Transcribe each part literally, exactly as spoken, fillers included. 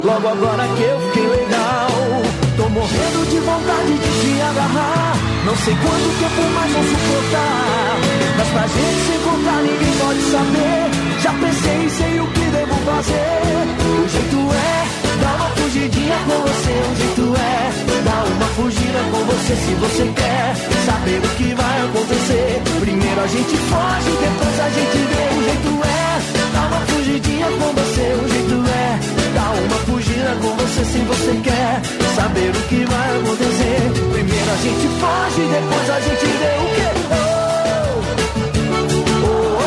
Logo agora que eu fiquei legal, tô morrendo de vontade de te agarrar. Não sei quanto tempo mais vou suportar, mas pra gente se encontrar ninguém pode saber. Já pensei e sei o que devo fazer. O jeito é dar uma fugidinha com você. O jeito é dar uma fugida com você. Se você quer saber o que vai acontecer, primeiro a gente foge, depois a gente vê. O jeito é dar uma fugidinha com você. O jeito é dar uma fugida com você. Se você quer saber o que vai acontecer, primeiro a gente foge, depois a gente vê o que. Oh, oh,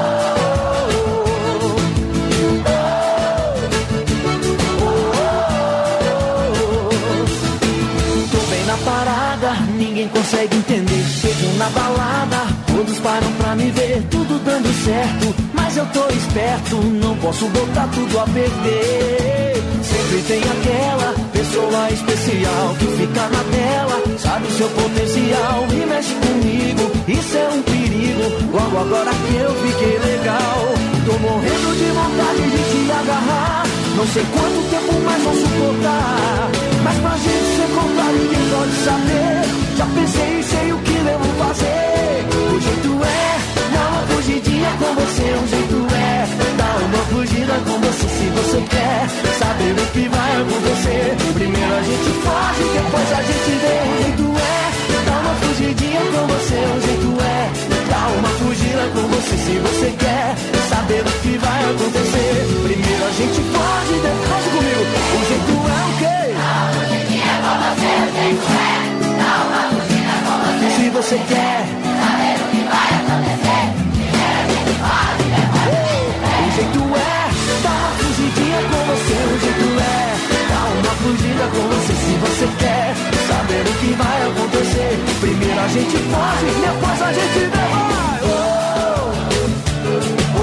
oh, oh, oh. Tô bem na parada, ninguém consegue entender. Chego na balada, todos param pra me ver. Tudo dando certo, mas eu tô esperto. Não posso botar tudo a perder. Sempre tem aquela pessoa especial que fica na tela, sabe o seu potencial e mexe comigo. Isso é um perigo. Logo agora que eu fiquei legal, tô morrendo de vontade de te agarrar. Não sei quanto tempo mais vou suportar, mas pra gente se encontrar ninguém pode saber. Já pensei e sei o que devo fazer. O jeito é dar uma fugidinha com você. O jeito é dar uma fugida com você. Se você quer saber o que vai acontecer, primeiro a gente foge, depois a gente vê. O jeito é dar uma fugidinha com você. O jeito é dar uma fugida com você. Se você quer saber o que vai acontecer, primeiro a gente foge, depois comigo. O jeito é o quê? Dar uma fugidinha com você. O jeito é dar uma fugida com você. Se você quer saber o que vai acontecer, primeiro a gente foge, depois o jeito é dar uma fugidinha com você. O jeito é dar uma fugida com você. Se você quer saber o que vai acontecer, primeiro a gente foge, depois a gente vê. Vai! Oh, oh,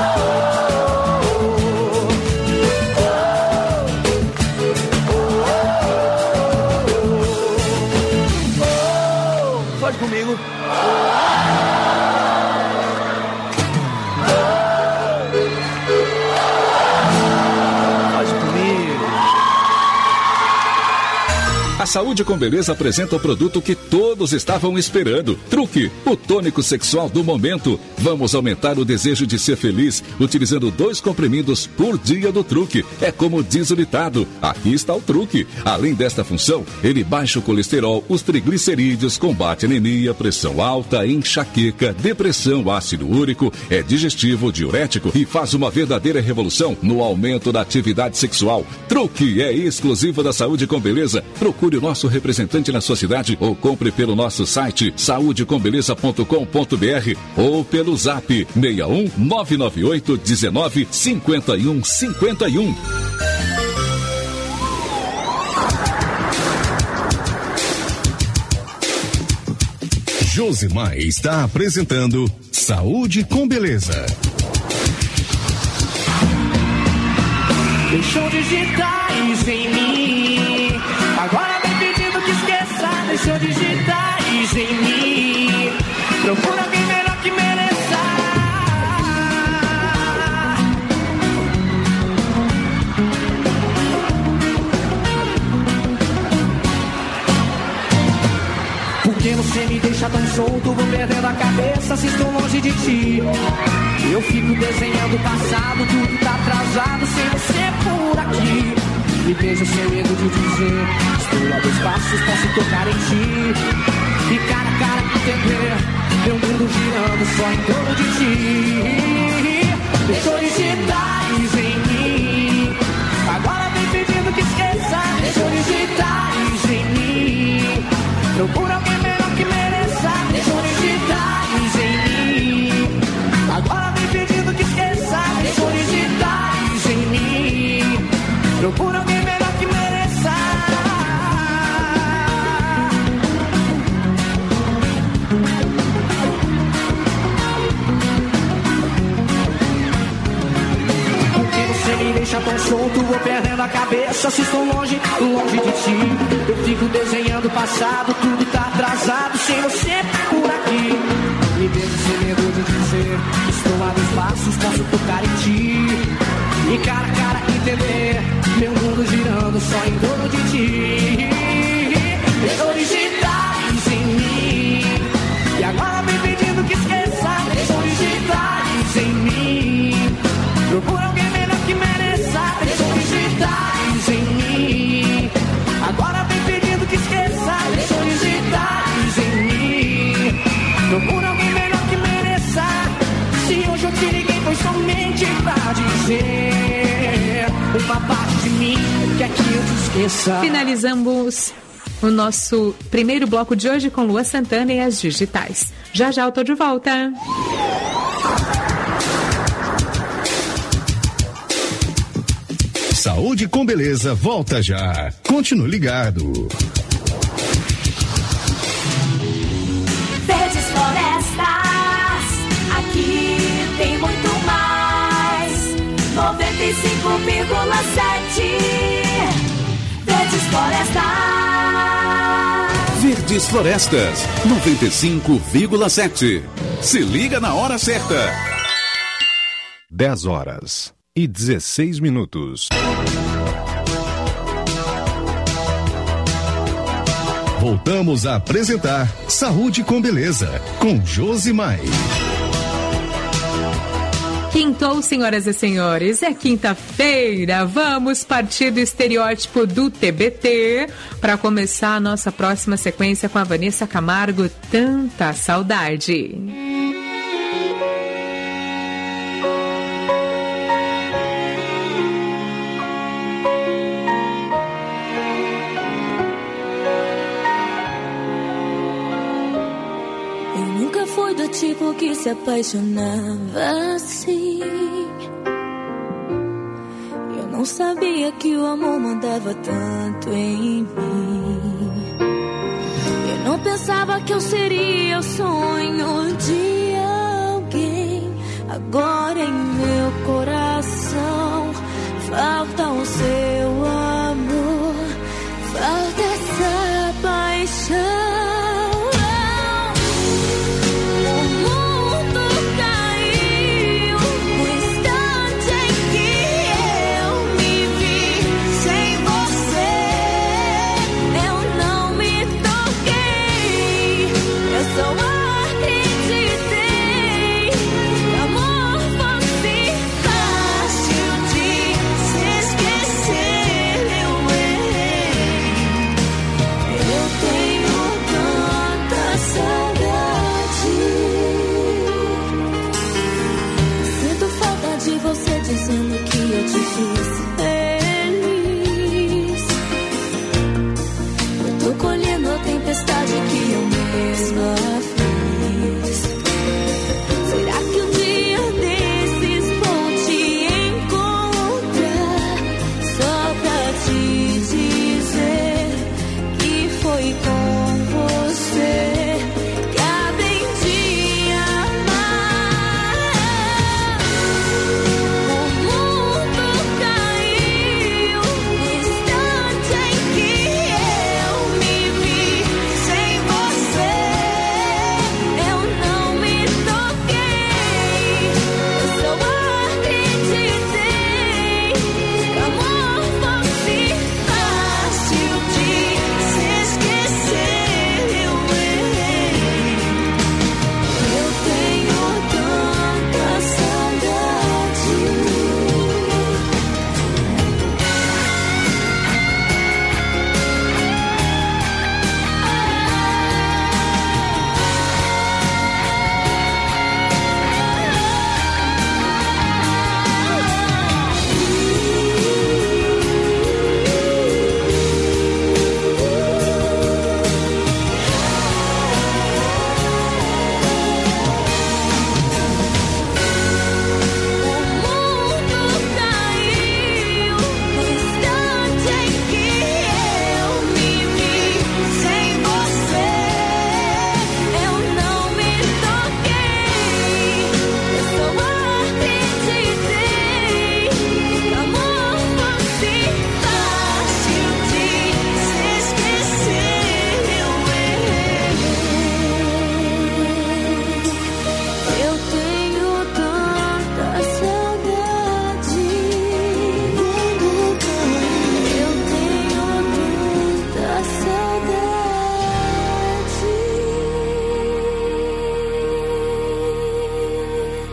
oh, oh, oh. Pode comigo. A Saúde com Beleza apresenta o produto que todos estavam esperando. Truque, o tônico sexual do momento. Vamos aumentar o desejo de ser feliz utilizando dois comprimidos por dia do Truque. É como diz o ditado, aqui está o truque. Além desta função, ele baixa o colesterol, os triglicerídeos, combate anemia, pressão alta, enxaqueca, depressão, ácido úrico, é digestivo, diurético e faz uma verdadeira revolução no aumento da atividade sexual. Truque é exclusivo da Saúde com Beleza. Procure o nosso representante na sua cidade ou compre pelo nosso site saúde com beleza ponto com ponto b r ou pelo zap seis um nove nove oito um nove cinco um cinco um. Josimar está apresentando Saúde com Beleza. Deixou digitais em mim, agora vem pedindo que esqueça. Deixou digitais em mim, procura alguém melhor que mereça. Porque você me deixa tão solto, vou perdendo a cabeça se estou longe de ti. Eu fico desenhando o passado, tudo tá atrasado sem você por aqui. Me vejo sem medo de dizer, estou a dois passos, posso tocar em ti. E cara a cara entender, meu mundo girando só em torno de ti. Deixou digitais em mim, agora vem pedindo que esqueça. Deixou digitais em mim, procura alguém melhor que mereça. Deixou digitais em mim, agora vem pedindo que esqueça. Deixou digitais em mim, procura alguém melhor que mereça. Porque você me deixa tão solto, vou perdendo a cabeça se estou longe, longe de ti. Eu fico desenhando o passado, tudo tá atrasado sem você por aqui. Me vejo sem medo de dizer, estou a dois passos, posso tocar em ti. E cara a cara entender, meu mundo girando só em torno de ti. Deixou digitais em mim e agora vem pedindo que esqueça. Deixou digitais em mim. Procura alguém melhor que mereça. Deixou digitais em mim. Agora vem pedindo que esqueça. Deixou digitais em mim. Procura alguém melhor que mereça. Se hoje eu te liguei foi somente pra dizer uma parte de mim quer que eu te esqueça. Finalizamos o nosso primeiro bloco de hoje com Lua Santana e as digitais. Já já eu tô de volta. Saúde com Beleza volta já. Continue ligado. Verdes Florestas, aqui tem muito mais. noventa e cinco vírgula sete Verdes Florestas. Verdes Florestas, noventa e cinco vírgula sete. Se liga na hora certa. dez horas e dezesseis minutos. Voltamos a apresentar Saúde com Beleza, com Josimar. Quintou, senhoras e senhores, é quinta-feira. Vamos partir do estereótipo do T B T para começar a nossa próxima sequência com a Vanessa Camargo, Tanta Saudade. Tipo que se apaixonava assim. Eu não sabia que o amor mandava tanto em mim. Eu não pensava que eu seria o sonho de alguém. Agora em meu coração falta o seu amor, falta essa paixão. Amor fosse fácil de se esquecer.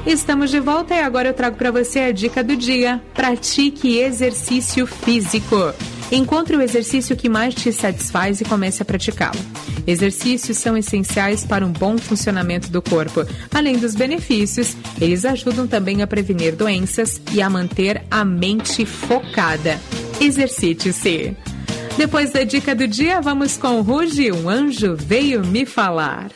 Estamos de volta e agora eu trago para você a dica do dia. Pratique exercício físico. Encontre o exercício que mais te satisfaz e comece a praticá-lo. Exercícios são essenciais para um bom funcionamento do corpo. Além dos benefícios, eles ajudam também a prevenir doenças e a manter a mente focada. Exercite-se. Depois da dica do dia, vamos com Ruge, um anjo veio me falar.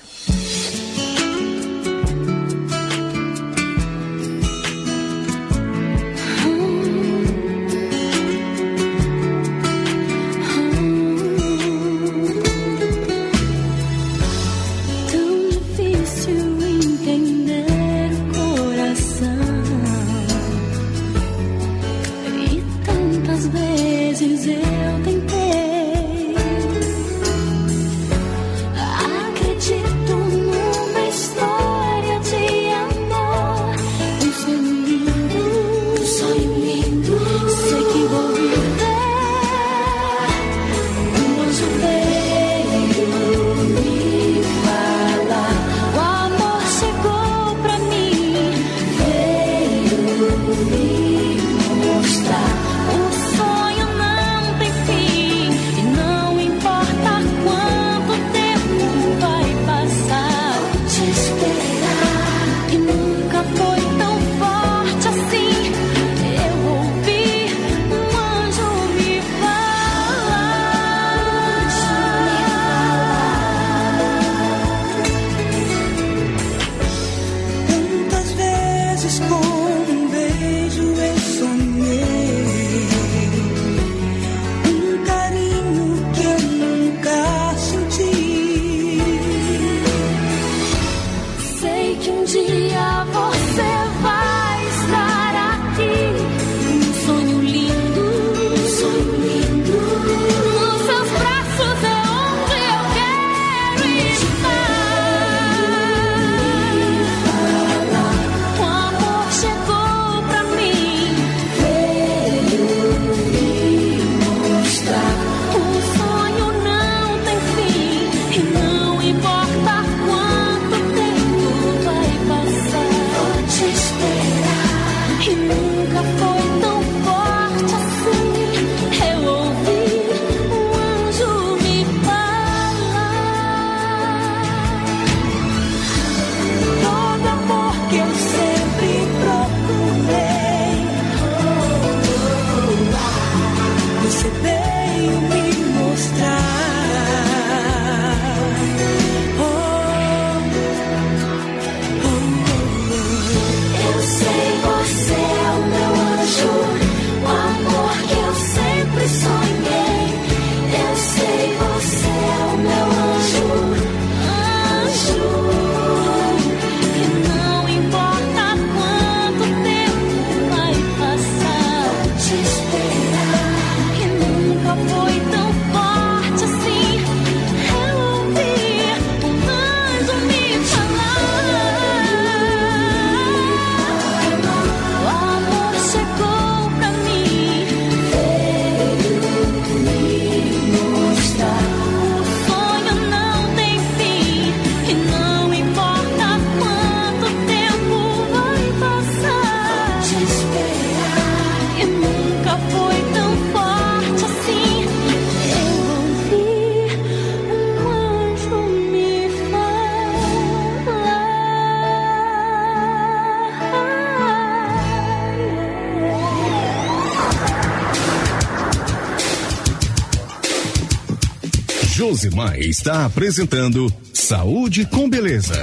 Josimar está apresentando Saúde com Beleza.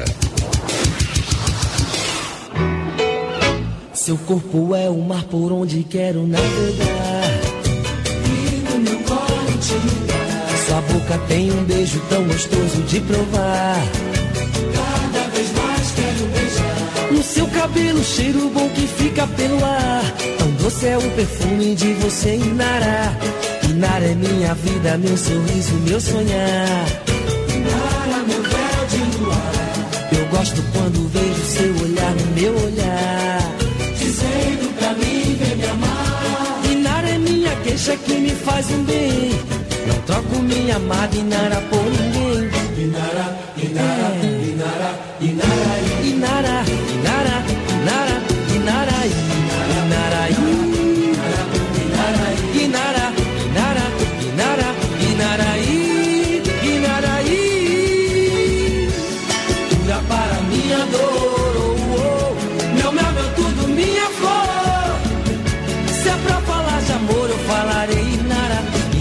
Seu corpo é o mar por onde quero navegar. E no meu colo te ligar. Sua boca tem um beijo tão gostoso de provar. Cada vez mais quero beijar. No seu cabelo, cheiro bom que fica pelo ar. Tão doce é o perfume de você, Inara. Inara é minha vida, meu sorriso, meu sonhar. Inara, meu véu de luar. Eu gosto quando vejo seu olhar no meu olhar, dizendo pra mim, vem me amar. Inara é minha queixa que me faz um bem. Não troco minha amada Inara por ninguém. Inara, Inara, é. Inara, Inara, Inara, Inara, Inara.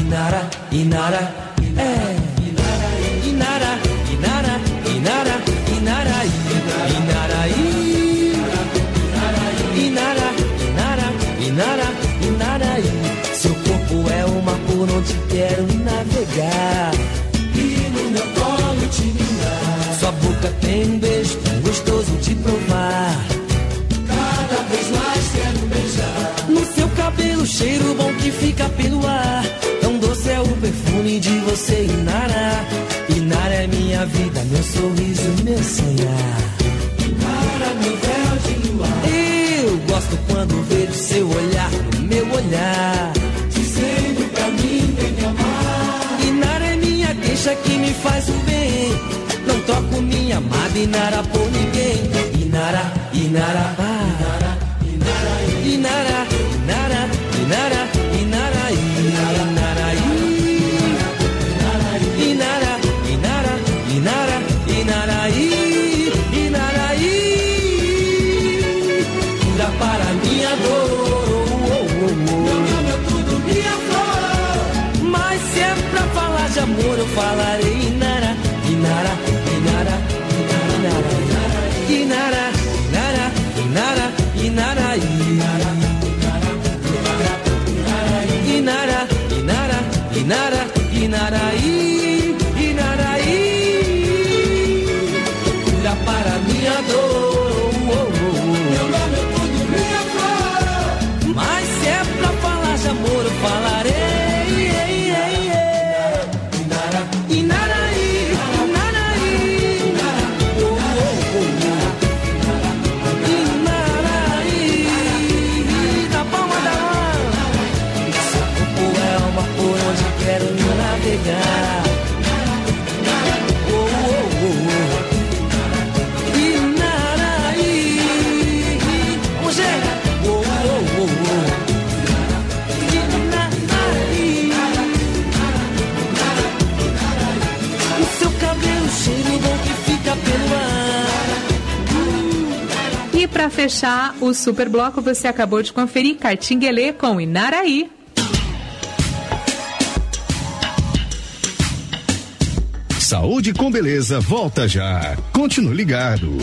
Inara, Inara, é. Inara, Inara, Inara, Inaraí, Inaraí, Inara, Inara, Inara, Inaraí. Seu corpo é uma por onde quero navegar. E no meu colo te mirar. Sua boca tem um beijo tão gostoso de provar. Cada vez mais quero beijar. No seu cabelo, cheiro bom que fica pelo ar. Tão doce é o perfume de você, Inara. Inara é minha vida, meu sorriso, meu sonhar. Inara, meu véu de luar. Eu gosto quando vejo seu olhar no meu olhar, dizendo pra mim vem me amar. Inara é minha queixa que me faz o bem. Não troco minha amada Inara por ninguém. Inara, Inara, ah. Inara, Inara, Inara, Inara, Inara, Inara, Inara, Inara, Inara, Inara, Inaraí, Inaraí. Cura para minha dor. Meu nome é tudo, minha flor. Mas se é pra falar de amor, eu falarei Inara, Inara, Inara, Inara, Inara, Inara, Inara, Inaraí. Inara, Inara, Inara, Inaraí, Inaraí. Cura para minha dor. Meu nome é tudo, minha flor. Mas se é pra falar de amor, eu falarei. Inara, Inaraí, Inaraí, Inaraí. Na palma da mão. Seu corpo é uma por onde quero navegar. Oh, oh, oh, oh. Inaraí. Vamos, gente. Oh, oh, oh, oh. Inaraí. O seu cabelo, cheiro bom que fica pelo ar. E para fechar o Super Bloco, você acabou de conferir Cartinguelê com Inaraí. Saúde com Beleza volta já. Continue ligado.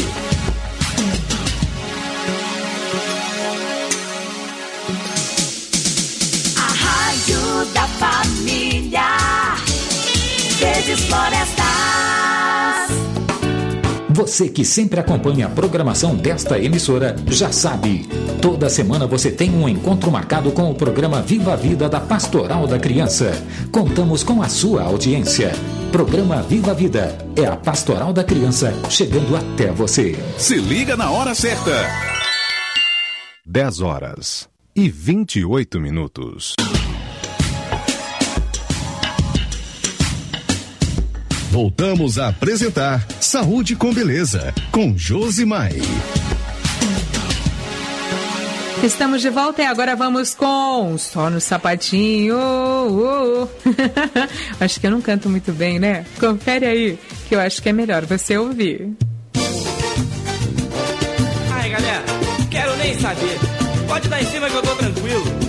A Rádio da Família. Verdes Florestas. Você que sempre acompanha a programação desta emissora já sabe, toda semana você tem um encontro marcado com o programa Viva a Vida da Pastoral da Criança. Contamos com a sua audiência. Programa Viva a Vida é a Pastoral da Criança chegando até você. Se liga na hora certa. dez horas e vinte e oito minutos. Voltamos a apresentar Saúde com Beleza, com Josimai. Estamos de volta e agora vamos com Só no Sapatinho. Oh, oh. Acho que eu não canto muito bem, né? Confere aí, que eu acho que é melhor você ouvir. Ai, galera, quero nem saber. Pode dar em cima que eu tô tranquilo.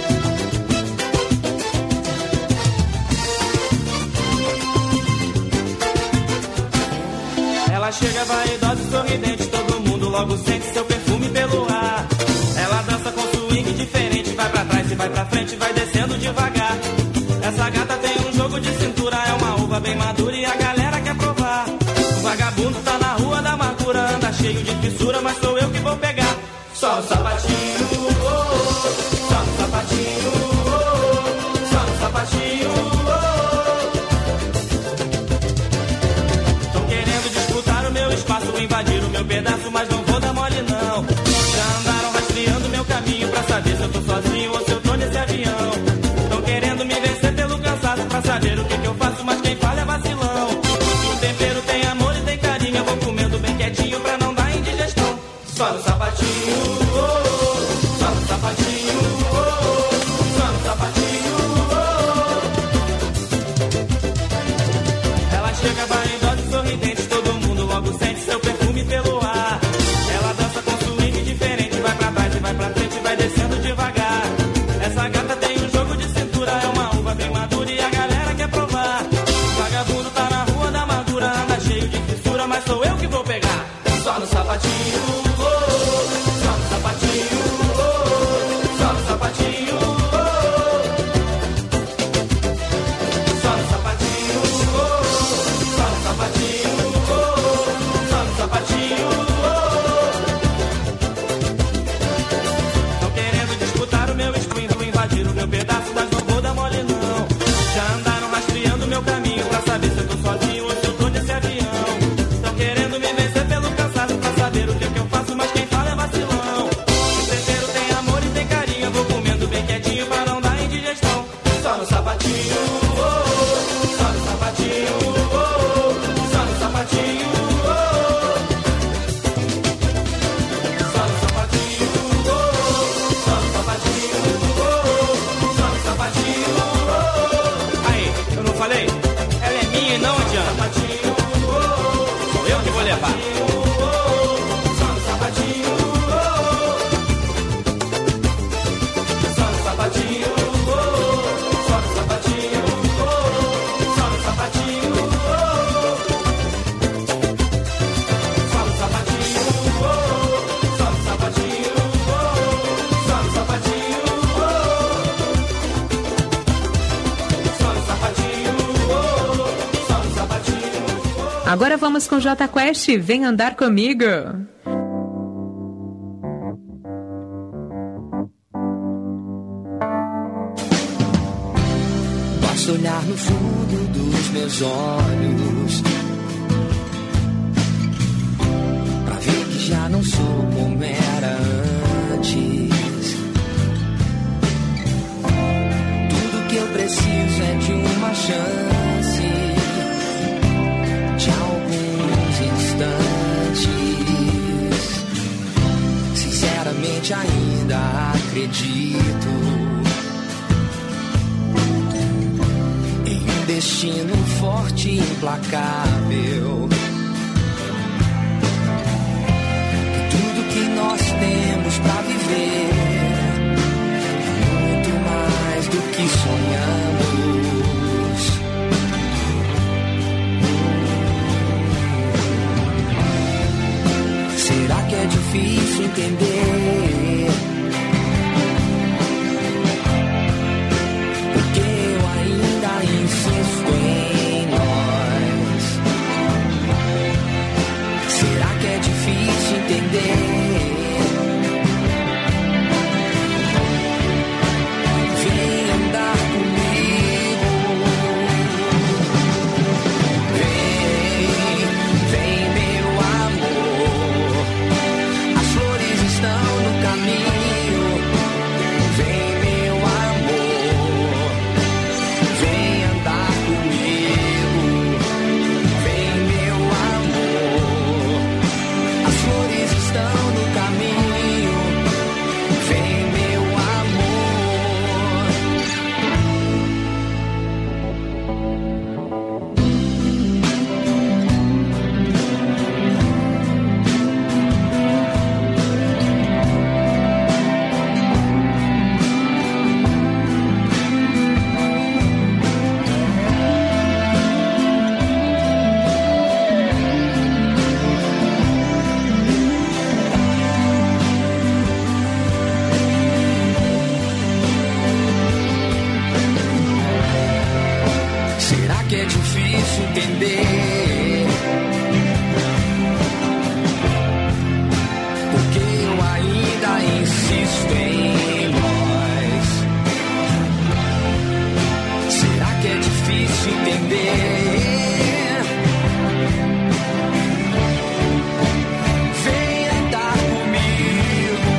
Ela chega vaidosa e sorridente, todo mundo logo sente seu perfume pelo ar. Ela dança com swing diferente, vai pra trás e vai pra frente, vai descendo devagar. Essa gata tem um jogo de cintura, é uma uva bem madura e a galera quer provar. O vagabundo tá na rua da amargura, anda cheio de fissura, mas sou eu que vou pegar. Só no sapatinho, oh, oh, só no sapatinho, oh, oh, só no sapatinho, oh, oh. Tô querendo disputar o meu espaço, invadir o meu pedaço, mas não vou dar mole não. Já andaram rastreando meu caminho pra saber se eu tô sozinho ou se eu tô nesse avião. Tão querendo me vencer pelo cansaço pra saber o que que eu faço, mas quem fala é vacilão. O tempero tem amor e tem carinho, eu vou comendo bem quietinho pra não dar indigestão. Só no sapatinho, oh, oh, só no sapatinho, oh, oh, só no sapatinho, oh. Ela chega vaidosa e sorridente, todo mundo logo sente seu perfume pelo ar. Ela dança com swing diferente, vai pra trás e vai pra frente, vai descendo devagar. só no sapatinho, oh, oh, só no sapatinho, oh, oh, só no sapatinho, oh, oh, só no sapatinho, oh, oh, só no sapatinho, oh, oh, só no sapatinho, oh, oh. Aí, eu não falei? Ela é minha e não adianta. Sapatinho, oh, oh, sou eu que vou levar. Só no sapatinho, oh, oh, só no sapatinho. Agora vamos com Jota Quest, vem andar comigo. Basta olhar no fundo dos meus olhos pra ver que já não sou como era antes. Tudo que eu preciso é de uma chance, de alguns instantes. Sinceramente ainda acredito em um destino forte e implacável, que tudo que nós temos pra viver é muito mais do que sonhamos. Será que é difícil entender? Porque eu ainda insisto em nós. Será que é difícil entender? Vem andar comigo. Vem, vem meu amor. As flores estão no caminho. Vem meu amor. Vem andar comigo. Vem meu amor. As flores estão no caminho. Vem meu amor. Será que é difícil entender? Porque eu ainda insisto em nós. Será que é difícil entender? Vem andar comigo.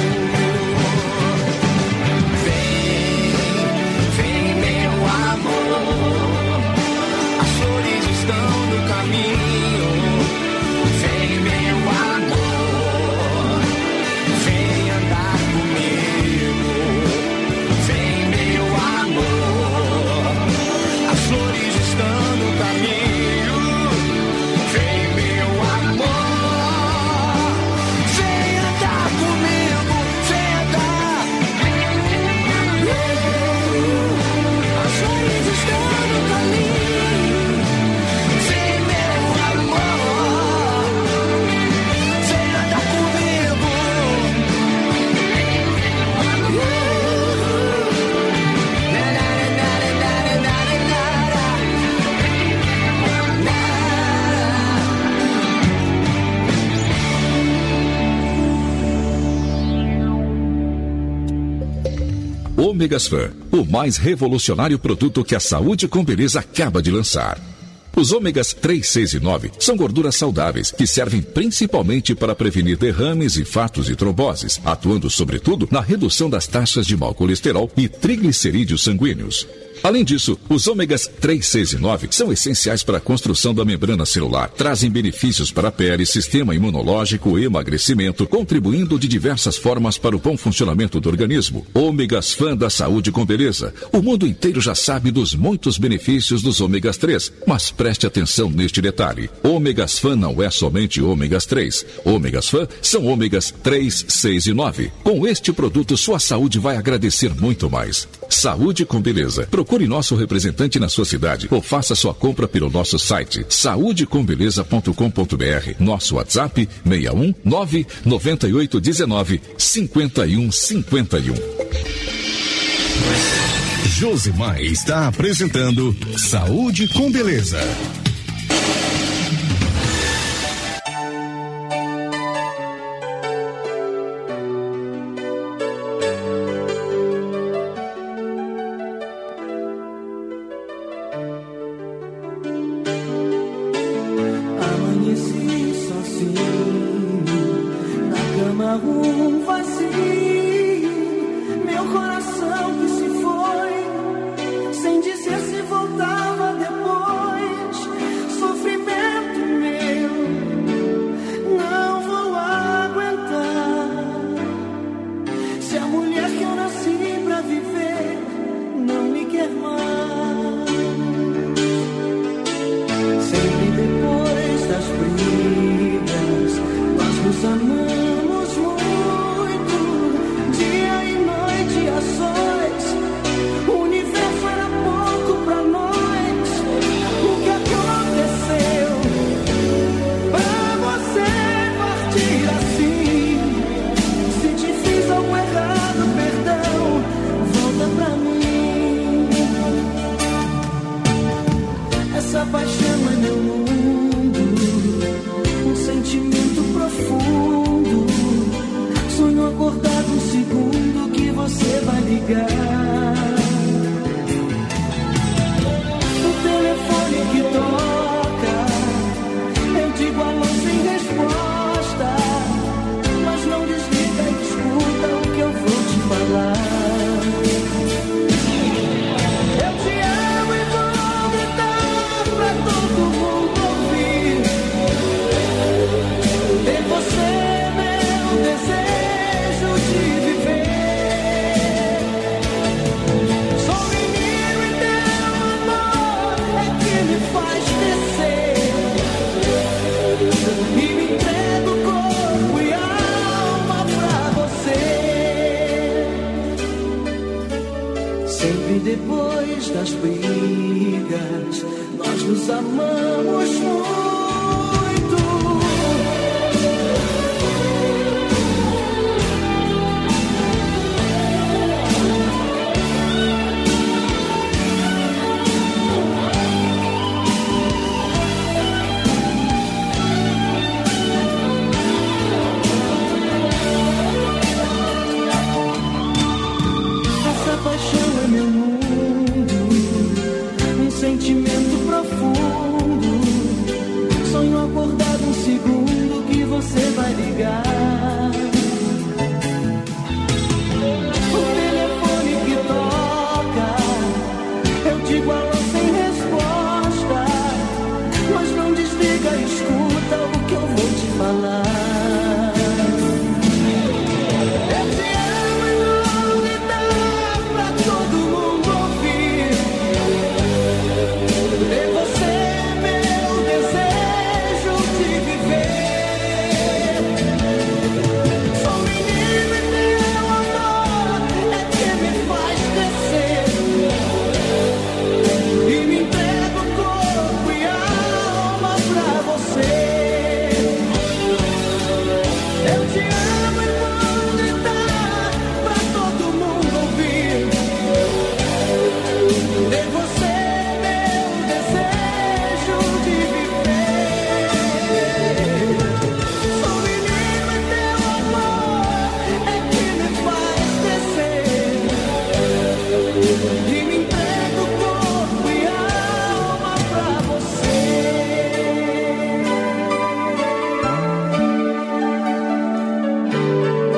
Vem, vem meu amor. As flores estão no caminho. Vem meu amor. Vem andar comigo. Vem meu amor. As flores estão no caminho. Vem meu amor. Vem andar comigo. Vem andar. As flores estão no caminho. Vem meu amor. Vem andar comigo. Na, na, na, na, na, na, Ômegas Fan, o mais revolucionário produto que a Saúde com Beleza acaba de lançar. Os ômegas três, seis e nove são gorduras saudáveis que servem principalmente para prevenir derrames, infartos e tromboses, atuando sobretudo na redução das taxas de mau colesterol e triglicerídeos sanguíneos. Além disso, os ômegas três, seis e nove são essenciais para a construção da membrana celular. Trazem benefícios para a pele, sistema imunológico e emagrecimento, contribuindo de diversas formas para o bom funcionamento do organismo. Ômegas Fã da Saúde com Beleza. O mundo inteiro já sabe dos muitos benefícios dos ômegas três, mas preste atenção neste detalhe. Ômegas Fã não é somente ômegas três. Ômegas Fã são ômegas três, seis e nove. Com este produto, sua saúde vai agradecer muito mais. Saúde com Beleza. Procure nosso representante na sua cidade ou faça sua compra pelo nosso site saúde com beleza ponto com ponto br. Nosso WhatsApp seis um nove nove oito um nove cinco um cinco um. Josimar está apresentando Saúde com Beleza.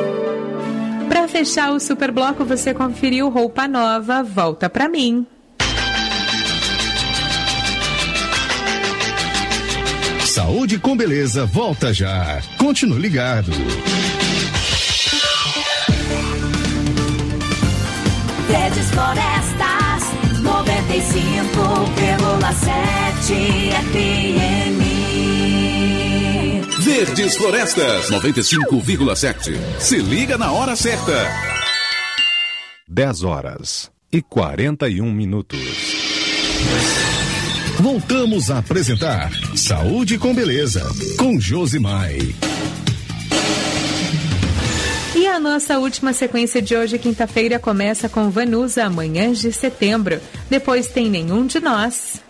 Fechar o Super Bloco, você conferiu Roupa Nova, Volta Pra Mim. Saúde com Beleza volta já. Continue ligado. Verdes Florestas, noventa e cinco vírgula sete F M. Verdes Florestas, noventa e cinco vírgula sete. Se liga na hora certa. dez horas e quarenta e um minutos. Voltamos a apresentar Saúde com Beleza, com Josimai. E a nossa última sequência de hoje, quinta-feira, começa com Vanusa, Manhãs de Setembro. Depois tem Nenhum de Nós.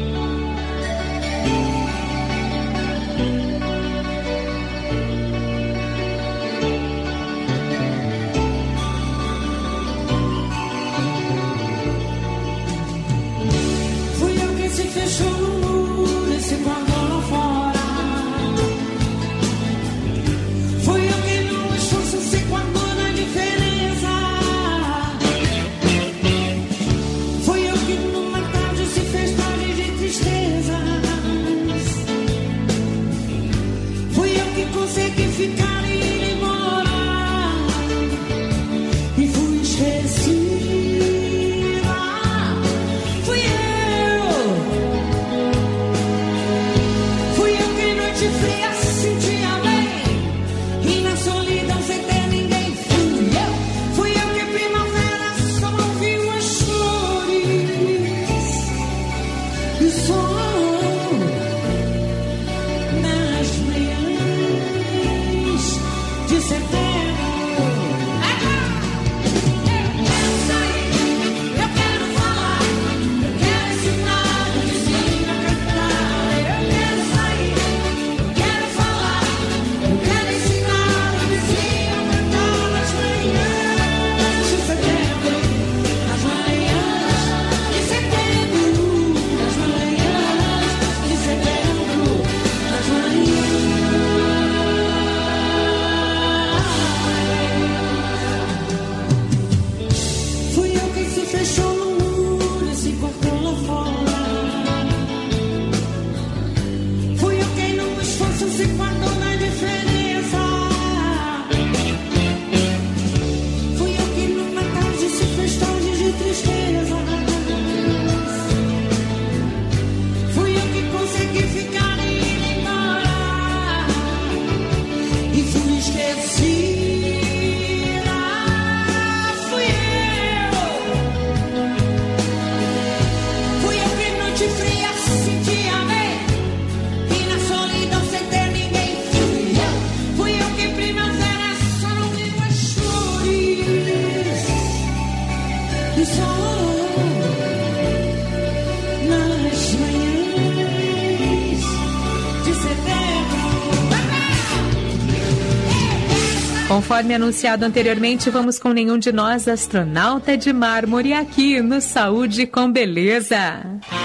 Conforme anunciado anteriormente, vamos com Nenhum de Nós, Astronauta de Mármore, aqui no Saúde com Beleza.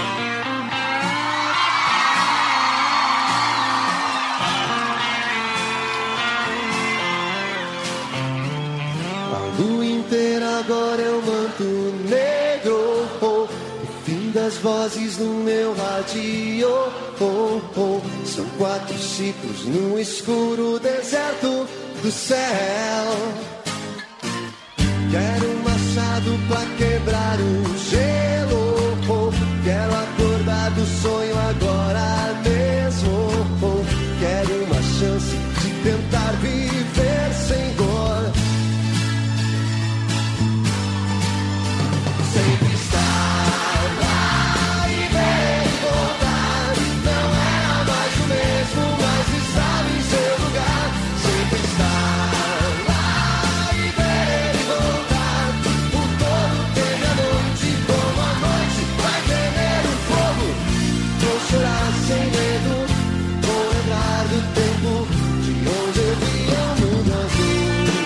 A lua inteira agora é um manto negro, oh, o fim das vozes no meu rádio, oh, oh, são quatro ciclos no escuro deserto do céu. Quero um machado pra quebrar o gelo, oh, quero acordar do sonho agora mesmo, oh, quero uma chance de tentar viver sem dor. Sempre estar lá e ver e voltar, não era mais o mesmo, mas estava em seu lugar. Sempre estar lá e ver e voltar, por todo tempo a noite, como a noite vai tremer o fogo. Vou chorar sem medo, vou lembrar do tempo de onde eu via o mundo azul.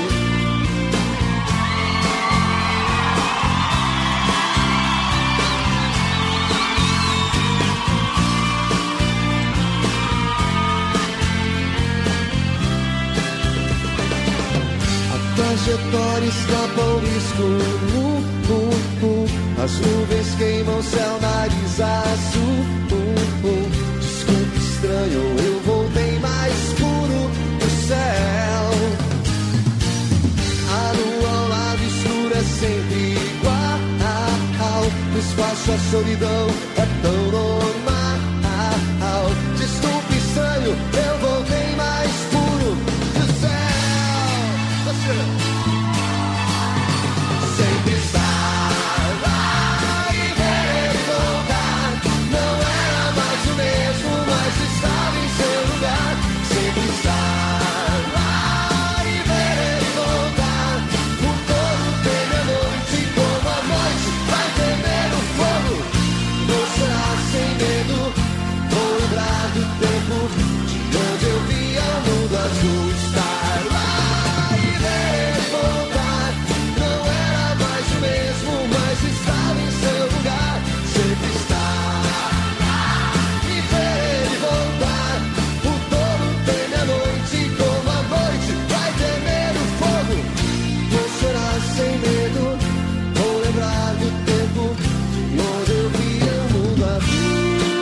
Trajetória escapa ao risco, uh, uh, uh. As nuvens queimam o céu, nariz azul, uh, uh. Desculpe, estranho, eu Sua solidão é tão normal. Desculpe, sonho, eu voltei mais puro do céu. Você sempre estava e ver ele voltar. Não era mais o mesmo, mas estava em seu lugar. Sempre estava e ver ele voltar. O todo teme a noite, como a noite vai temer o fogo. Você será sem medo, vou lembrar do tempo de onde eu via o mundo azul. Estar lá e ver ele voltar. Não era mais o mesmo, mas estava em seu lugar. Sempre estava e ver ele voltar. O touro teme a noite, como a noite vai temer o fogo. Não será sem medo, vou lembrar do tempo de onde eu via o mundo azul.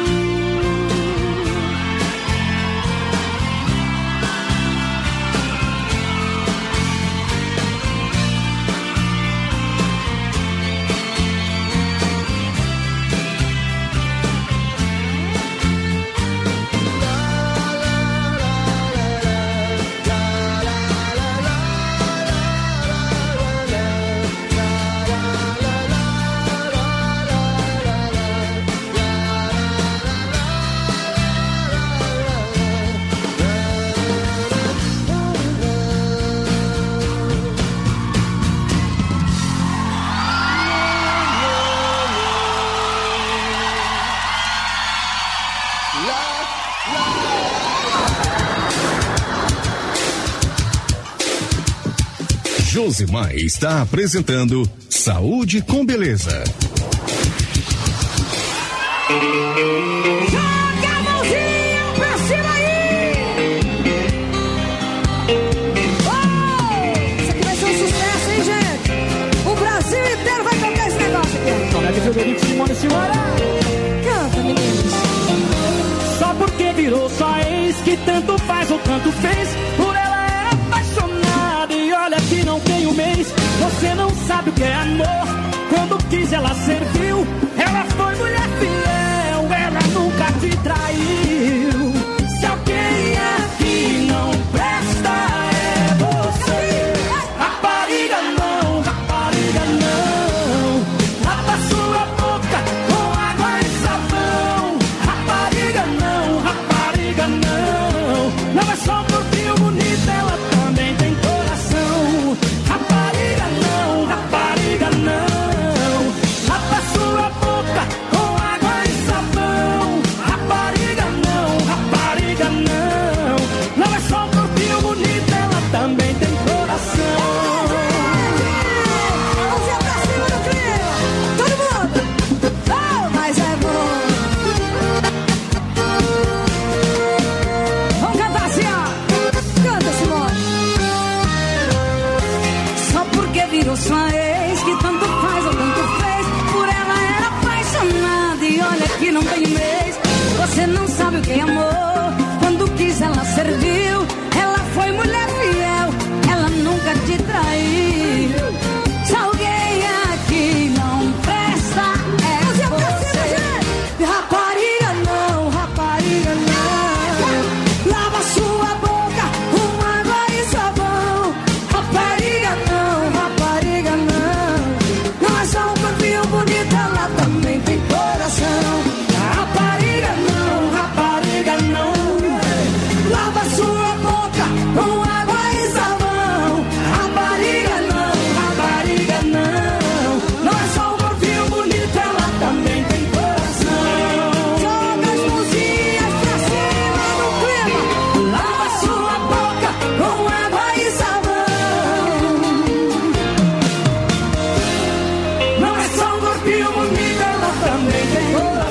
Josimar está apresentando Saúde com Beleza. Joga a mãozinha pra cima aí! Oh, isso aqui vai ser um sucesso, hein, gente? O Brasil inteiro vai cantar esse negócio aqui. Tonete Frederico, Simone Silvara. Canta, meninos. Só porque virou sua ex, que tanto faz ou tanto fez. Por ela era apaixonada e olha que não tem um mês. Você não sabe o que é amor. Quando quis ela serviu. Ela foi mulher fiel, ela nunca te traiu. Se alguém aqui não presta é você. Rapariga não, rapariga não. Lava sua boca com água e sabão. Rapariga não, rapariga não. Não é só porque o bonito, ela também tem coração. Rapariga não, rapariga não. Lava sua boca com água e sabão. Rapariga não, rapariga não. Não é só porque o bonito, ela também tem coração. Mãozinha pra cima do clima. Todo mundo. Oh, mas é bom. Vamos cantar assim, ó. Canta, Simone. Só porque virou sua ex, que tanto faz ou tanto fez. Por ela era apaixonada e olha que não tem mês. Você não sabe o que é amor. Quando quis ela serviu. Ela foi mulher fiel, ela nunca te traiu. Se alguém aqui não presta é você. Rapariga não, rapariga não. Lava sua boca com água e sabão. Rapariga não, rapariga não. Não é só um corpinho bonito, ela também tem coração. Rapariga não, rapariga não. Lava sua boca com água e sabão. Rapariga não, rapariga não. Não é só um corpinho bonito, ela também tem coração. Joga as mãozinhas pra cima no clima. Lava sua boca com água e sabão. Não é só um corpinho bonito, ela também tem coração.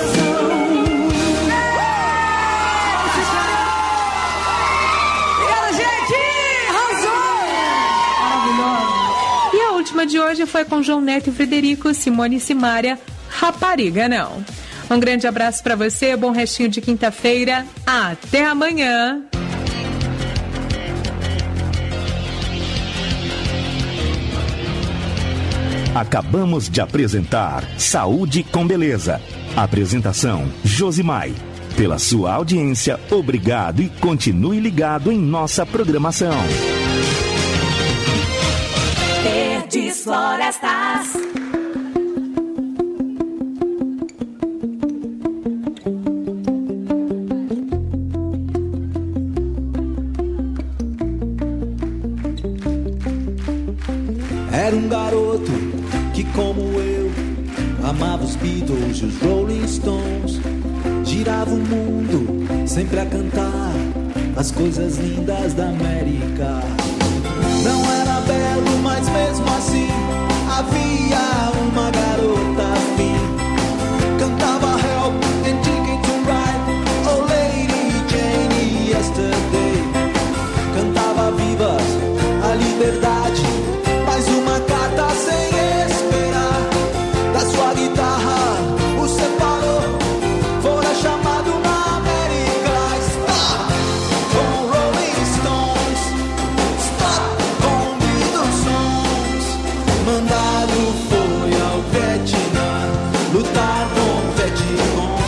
Obrigada, gente! Arrasou! Maravilhosa! E a última de hoje foi com João Neto e Frederico, Simone e Simária, Rapariga não. Um grande abraço pra você, bom restinho de quinta-feira, até amanhã. Acabamos de apresentar Saúde com Beleza. Apresentação Josimar. Pela sua audiência, obrigado e continue ligado em nossa programação. Verdes Florestas. Era um garoto que, como eu, amava os Beatles e os Rolling Stones. Girava o mundo sempre a cantar as coisas lindas da América. Não era belo, mas mesmo assim havia uma garota afim. Cantava Help and Ticket to Ride, Oh Lady Jane Yesterday. Cantava vivas a liberdade, mais uma carta sem esperar. Da sua guitarra o separou, fora chamado na América. Stop com Rolling Stones, stop com Beatles Songs. Mandado foi ao Vietnã lutar com Vietcong.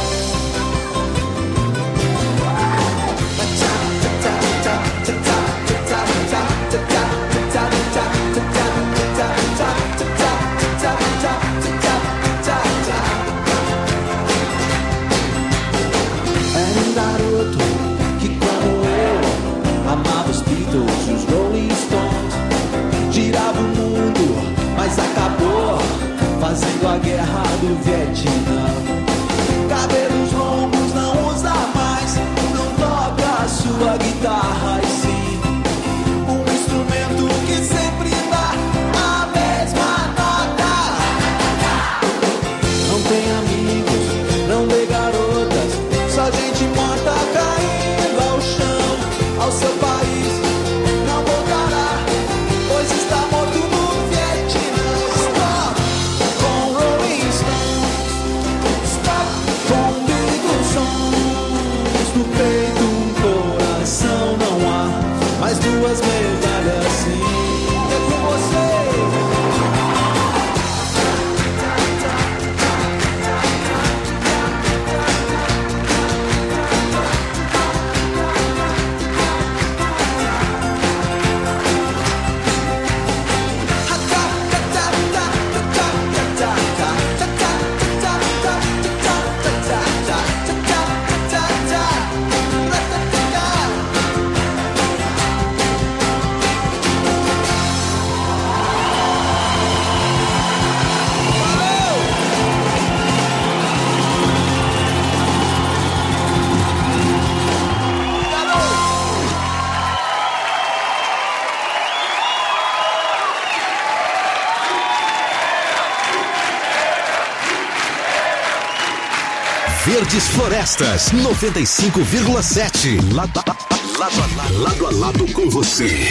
Fazendo a guerra do Vietnã. Cabelos longos não usa mais, não toca a sua guitarra, e sim um instrumento que sempre dá a mesma nota. Não tem amigos, não vê garotas, só gente morta caindo ao chão. Ao seu país não voltará, pois está morto no mais duas medalhas, sim. É com você. Verdes Florestas, noventa e cinco vírgula sete. Lado, lado, lado, lado a lado com você.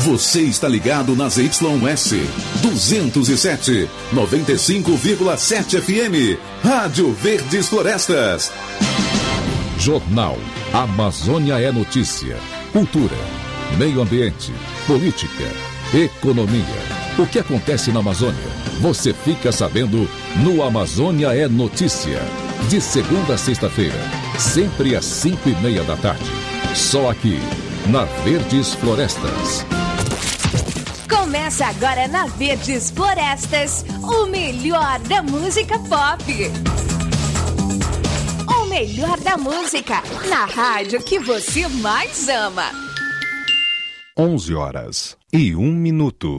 Você está ligado nas Y S duzentos e sete, noventa e cinco vírgula sete F M, Rádio Verdes Florestas. Jornal Amazônia é Notícia. Cultura, meio ambiente, política, economia. O que acontece na Amazônia? Você fica sabendo no Amazônia é Notícia. De segunda a sexta-feira, sempre às cinco e meia da tarde. Só aqui, na Verdes Florestas. Começa agora na Verdes Florestas, o melhor da música pop. O melhor da música, na rádio que você mais ama. onze horas e um minuto.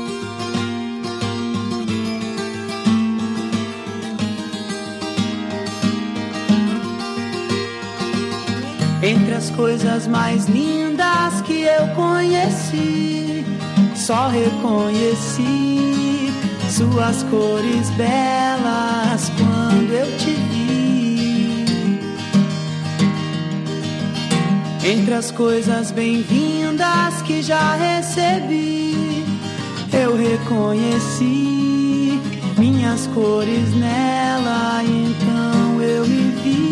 Entre as coisas mais lindas que eu conheci, só reconheci suas cores belas quando eu te vi. Entre as coisas bem-vindas que já recebi, eu reconheci minhas cores nela, então eu me vi.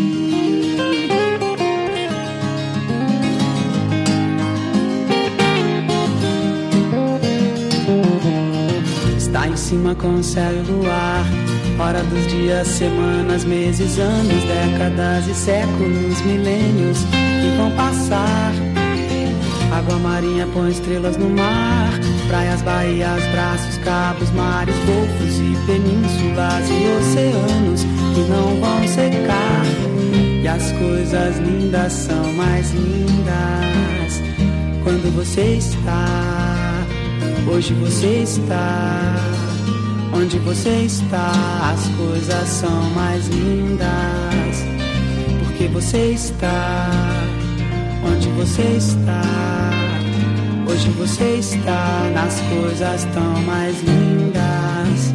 Está em cima com o céu e o luar, hora dos dias, semanas, meses, anos, décadas e séculos, milênios que vão passar. Água marinha põe estrelas no mar, praias, baías, braços, cabos, mares, golfos e penínsulas e oceanos que não vão secar. E as coisas lindas são mais lindas quando você está. Hoje você está, onde você está, as coisas são mais lindas, porque você está, onde você está, hoje você está, nas coisas tão mais lindas.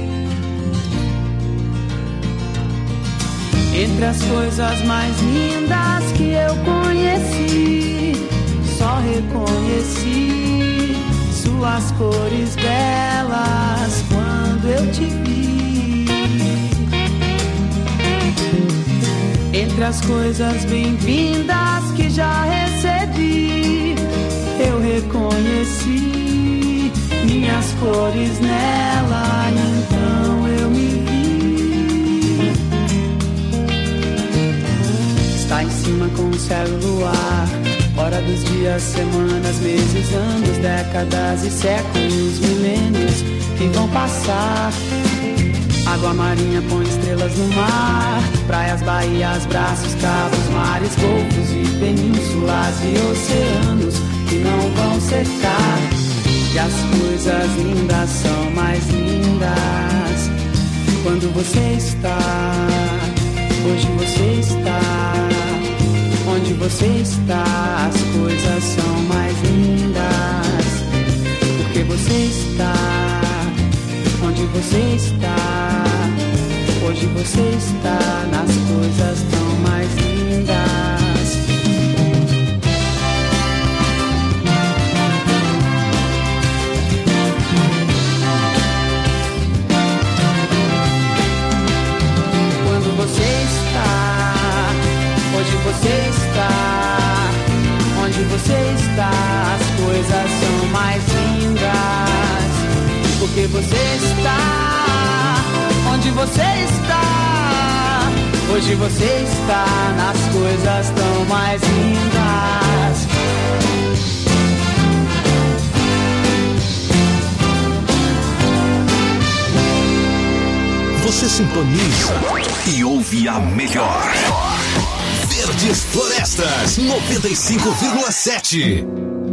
Entre as coisas mais lindas que eu conheci, só reconheci suas cores belas quando eu te vi. Entre as coisas bem-vindas que já recebi, eu reconheci minhas cores nela, então eu me vi. Está em cima com o céu e o luar, hora dos dias, semanas, meses, anos, décadas e séculos, milênios que vão passar. Água marinha põe estrelas no mar, praias, baías, braços, cabos, mares, golfos e penínsulas e oceanos que não vão secar. E as coisas lindas são mais lindas quando você está, hoje você está. Onde você está, as coisas são mais lindas, porque você está, onde você está, hoje você está, nas coisas tão mais lindas. Quando você está, hoje você está, onde você está, as coisas são mais lindas, porque você está, onde você está, hoje você está, nas coisas tão mais lindas. Você sintoniza e ouve a melhor. Verdes Florestas noventa e cinco vírgula sete.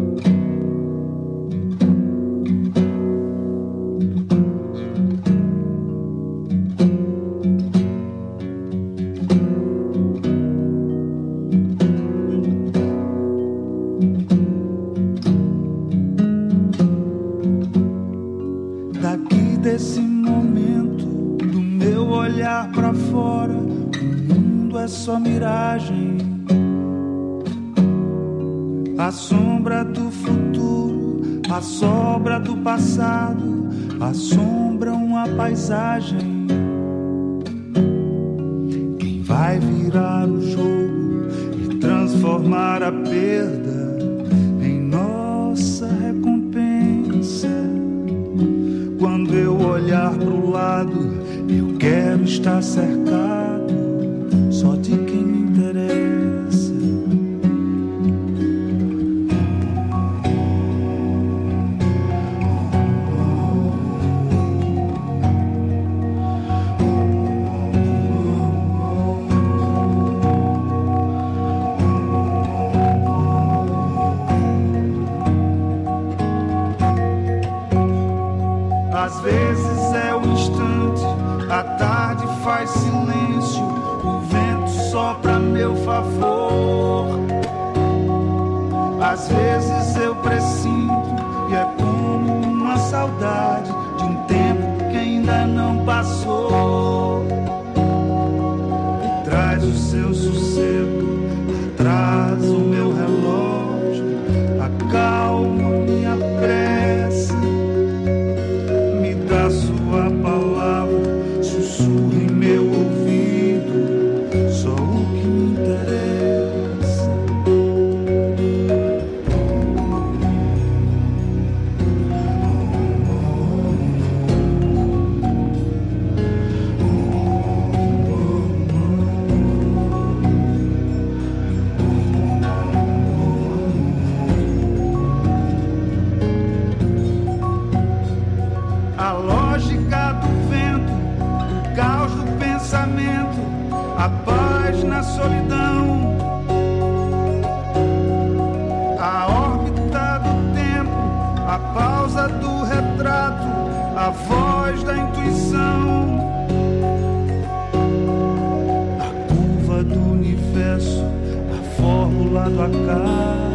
Daqui desse momento, do meu olhar pra fora, o mundo é só miragem. A sombra do futuro a sobra do passado assombram a paisagem. Quem vai virar o jogo e transformar a perda em nossa recompensa? Quando eu olhar pro lado, eu quero estar cercado só de quem me interessa. Às vezes é o instante, a tarde faz silêncio, o vento sopra a meu favor. Às vezes eu pressinto e é como uma saudade de um tempo que ainda não passou. E traz o seu sossego, traz o meu relógio, acalma minha pressa. Da sua palavra, sussurra em meu ouvido, só o que me interessa. A lógica do vento, o caos do pensamento, a paz na solidão. A órbita do tempo, a pausa do retrato, a voz da intuição. A curva do universo, a fórmula do acaso.